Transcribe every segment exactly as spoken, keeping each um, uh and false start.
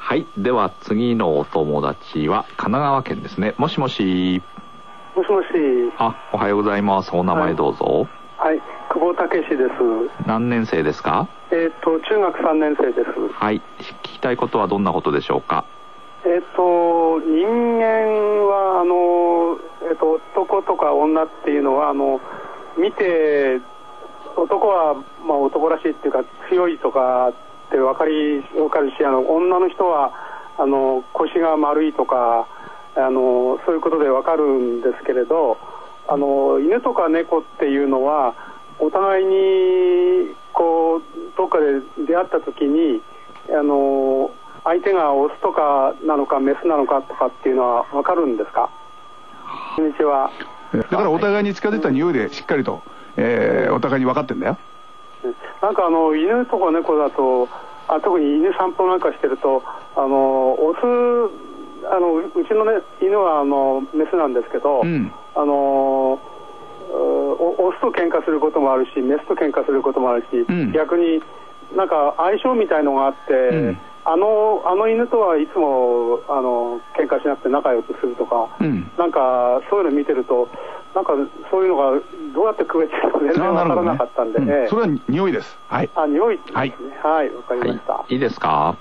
はい、では次のお友達は神奈川県ですね。もしもし。 もしもし。 あ、おはようございます。お名前どうぞ。 はい、はい、久保武史です。 何年生ですか？ えっと中学さんねん生です。 はい、聞きたいことはどんなことでしょうか？ えっと人間はあの、えっと、男とか女っていうのはあの見て、男はまあ男らしいっていうか強いとかって分かり分かるし、あの女の人はあの腰が丸いとかあのそういうことで分かるんですけれど、あの犬とか猫っていうのはお互いにこうどっかで出会った時にあの相手がオスとかなのかメスなのかとかっていうのは分かるんですか？こんにちは。 だからお互いに近づいた匂いでしっかりと、えー、お互いに分かってんだよ。 なんかあの犬とか猫だとあ特に犬散歩なんかしてるとあのオスあのうちの、ね、犬はあのメスなんですけど、うん、あのオスと喧嘩することもあるしメスと喧嘩することもあるし、うん、逆になんか相性みたいのがあって、うん、あのあの犬とはいつもあの喧嘩しなくて仲良くするとか、うん、なんかそういうの見てるとなんかそういうのがどうやって区別してるか全然わからなかったんで、ね、うん、 それは匂いです。はい。 あ、匂いですね。はい、はい、わかりました。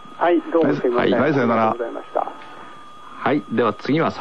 はい、いいですか？ はい、どうもすみません。 はい、はい、さよなら。 はい、では次は